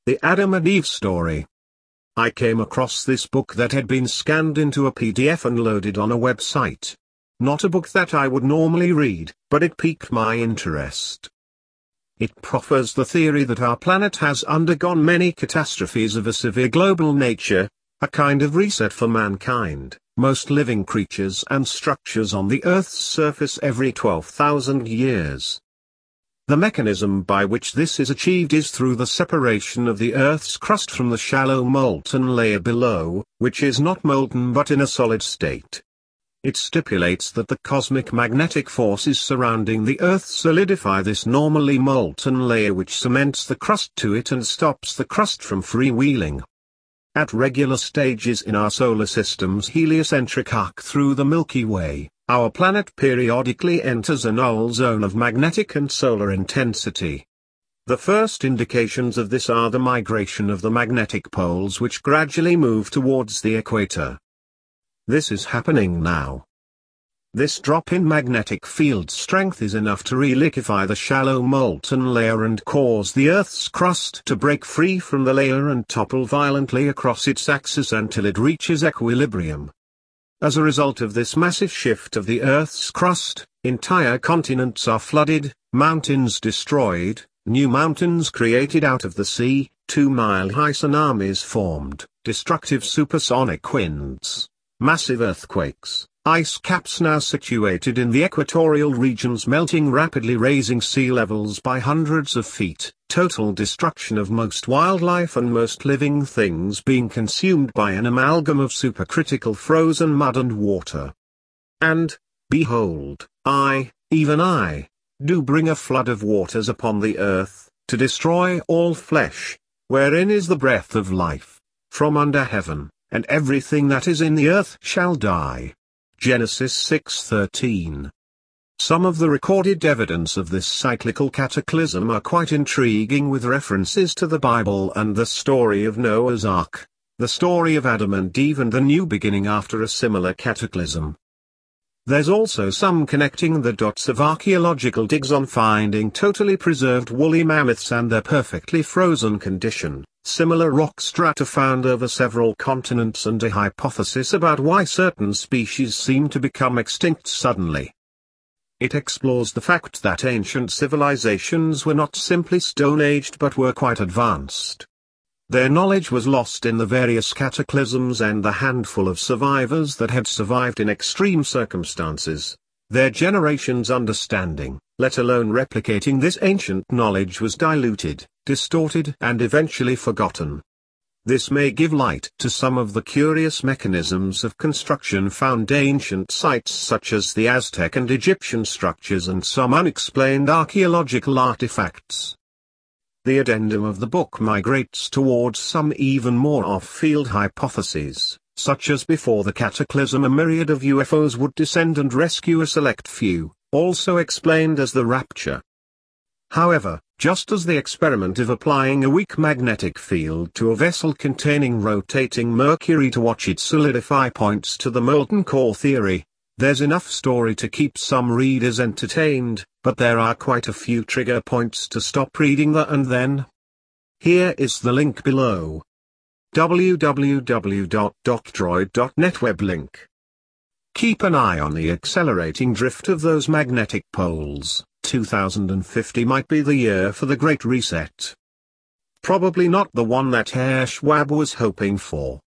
The Adam and Eve Story. I came across this book that had been scanned into a PDF and loaded on a website. Not a book that I would normally read, but it piqued my interest. It proffers the theory that our planet has undergone many catastrophes of a severe global nature, a kind of reset for mankind, most living creatures and structures on the Earth's surface every 12,000 years. The mechanism by which this is achieved is through the separation of the Earth's crust from the shallow molten layer below, which is not molten but in a solid state. It stipulates that the cosmic magnetic forces surrounding the Earth solidify this normally molten layer, which cements the crust to it and stops the crust from freewheeling. At regular stages in our solar system's heliocentric arc through the Milky Way, our planet periodically enters a null zone of magnetic and solar intensity. The first indications of this are the migration of the magnetic poles, which gradually move towards the equator. This is happening now. This drop in magnetic field strength is enough to reliquefy the shallow molten layer and cause the Earth's crust to break free from the layer and topple violently across its axis until it reaches equilibrium. As a result of this massive shift of the Earth's crust, entire continents are flooded, mountains destroyed, new mountains created out of the sea, 2-mile-high tsunamis formed, destructive supersonic winds, massive earthquakes, ice caps now situated in the equatorial regions melting rapidly, raising sea levels by hundreds of feet, total destruction of most wildlife and most living things being consumed by an amalgam of supercritical frozen mud and water. And, behold, even I, do bring a flood of waters upon the earth, to destroy all flesh, wherein is the breath of life, from under heaven, and everything that is in the earth shall die. Genesis 6:13. Some of the recorded evidence of this cyclical cataclysm are quite intriguing, with references to the Bible and the story of Noah's Ark, the story of Adam and Eve and the new beginning after a similar cataclysm. There's also some connecting the dots of archaeological digs on finding totally preserved woolly mammoths and their perfectly frozen condition, similar rock strata found over several continents, and a hypothesis about why certain species seem to become extinct suddenly. It explores the fact that ancient civilizations were not simply stone-aged but were quite advanced. Their knowledge was lost in the various cataclysms, and the handful of survivors that had survived in extreme circumstances, their generation's understanding, let alone replicating this ancient knowledge, was diluted, distorted and eventually forgotten. This may give light to some of the curious mechanisms of construction found in ancient sites such as the Aztec and Egyptian structures and some unexplained archaeological artifacts. The addendum of the book migrates towards some even more off-field hypotheses, such as before the cataclysm a myriad of UFOs would descend and rescue a select few, also explained as the rapture. However, just as the experiment of applying a weak magnetic field to a vessel containing rotating mercury to watch it solidify points to the molten core theory, there's enough story to keep some readers entertained, but there are quite a few trigger points to stop reading the and then. Here is the link below. www.docdroid.net web link. Keep an eye on the accelerating drift of those magnetic poles. 2050 might be the year for the Great Reset. Probably not the one that Herr Schwab was hoping for.